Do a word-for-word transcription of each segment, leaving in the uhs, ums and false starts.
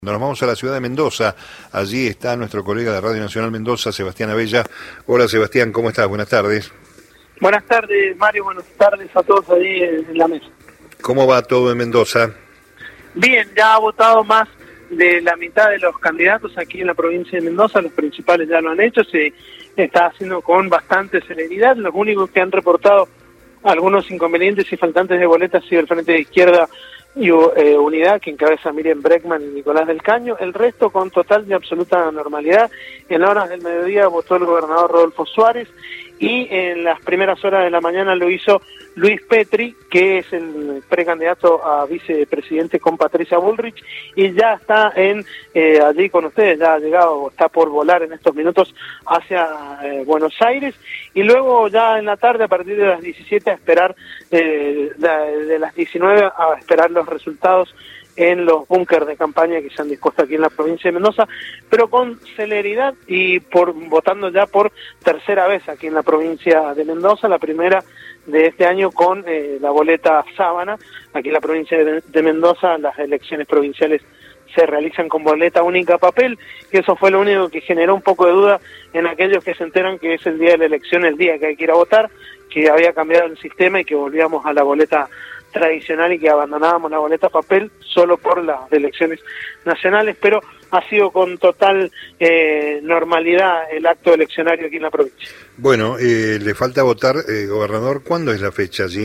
Nos vamos a la ciudad de Mendoza, allí está nuestro colega de Radio Nacional Mendoza, Sebastián Abella. Hola Sebastián, ¿cómo estás? Buenas tardes. Buenas tardes Mario, buenas tardes a todos ahí en la mesa. ¿Cómo va todo en Mendoza? Bien, ya ha votado más de la mitad de los candidatos aquí en la provincia de Mendoza, los principales ya lo han hecho, se está haciendo con bastante celeridad. Los únicos que han reportado algunos inconvenientes y faltantes de boletas ha sido el Frente de Izquierda y eh, Unidad, que encabeza Miriam Breckman y Nicolás del Caño. El resto con total y absoluta normalidad. En horas del mediodía votó el gobernador Rodolfo Suárez y en las primeras horas de la mañana lo hizo Luis Petri, que es el precandidato a vicepresidente con Patricia Bullrich, y ya está en eh, allí con ustedes, ya ha llegado, está por volar en estos minutos hacia eh, Buenos Aires, y luego ya en la tarde a partir de las diecisiete a esperar, eh, de, de las diecinueve a esperar los resultados en los búnkers de campaña que se han dispuesto aquí en la provincia de Mendoza, pero con celeridad y por votando ya por tercera vez aquí en la provincia de Mendoza, la primera de este año con eh, la boleta sábana. Aquí en la provincia de, de Mendoza las elecciones provinciales se realizan con boleta única papel, y eso fue lo único que generó un poco de duda en aquellos que se enteran que es el día de la elección, el día que hay que ir a votar, que había cambiado el sistema y que volvíamos a la boleta tradicional y que abandonábamos la boleta papel solo por las elecciones nacionales, pero ha sido con total eh, normalidad el acto eleccionario aquí en la provincia. Bueno, eh, le falta votar, eh, gobernador, ¿cuándo es la fecha allí?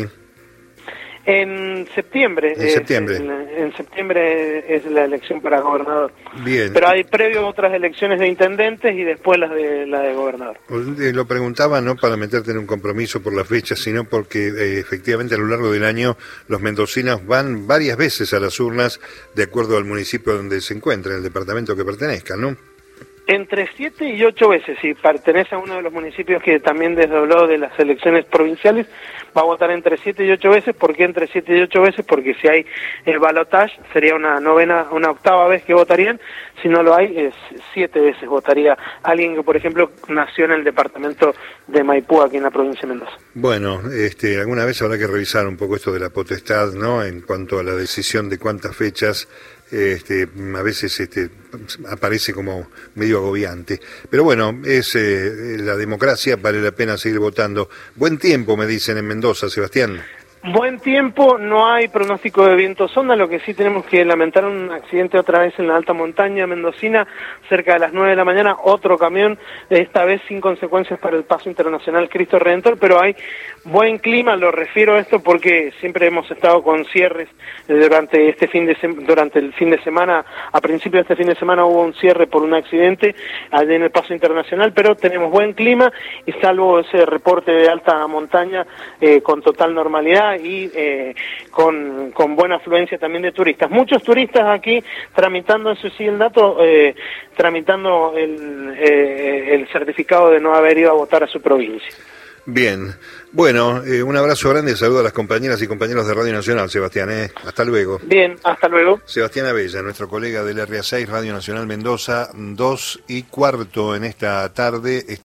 En septiembre. En septiembre. Es, en, en septiembre es la elección para gobernador. Bien. Pero hay previo otras elecciones de intendentes y después las de la de gobernador. Eh, lo preguntaba no para meterte en un compromiso por la fecha, sino porque eh, efectivamente a lo largo del año los mendocinos van varias veces a las urnas de acuerdo al municipio donde se encuentren, el departamento que pertenezcan, ¿no? Entre siete y ocho veces, si pertenece a uno de los municipios que también desdobló de las elecciones provinciales, va a votar entre siete y ocho veces. ¿Por qué entre siete y ocho veces? Porque si hay el balotaje sería una novena, una octava vez que votarían. Si no lo hay, es siete veces votaría alguien que, por ejemplo, nació en el departamento de Maipú, aquí en la provincia de Mendoza. Bueno, este, alguna vez habrá que revisar un poco esto de la potestad, ¿no? En cuanto a la decisión de cuántas fechas. Este, a veces este, aparece como medio agobiante, pero bueno, es eh, la democracia, vale la pena seguir votando. Buen tiempo, me dicen en Mendoza, Sebastián. Buen tiempo, no hay pronóstico de viento sonda, lo que sí tenemos que lamentar un accidente otra vez en la alta montaña mendocina, cerca de las nueve de la mañana, otro camión, esta vez sin consecuencias para el paso internacional Cristo Redentor, pero hay buen clima, lo refiero a esto porque siempre hemos estado con cierres durante este fin de durante el fin de semana, a principio de este fin de semana hubo un cierre por un accidente allí en el paso internacional, pero tenemos buen clima y salvo ese reporte de alta montaña eh, con total normalidad y eh, con, con buena afluencia también de turistas. Muchos turistas aquí tramitando, eso sí el dato, eh, tramitando el, eh, el certificado de no haber ido a votar a su provincia. Bien, bueno, eh, un abrazo grande, saludo a las compañeras y compañeros de Radio Nacional, Sebastián, ¿eh? Hasta luego. Bien, hasta luego. Sebastián Abella, nuestro colega del R A seis, Radio Nacional Mendoza, dos y cuarto en esta tarde.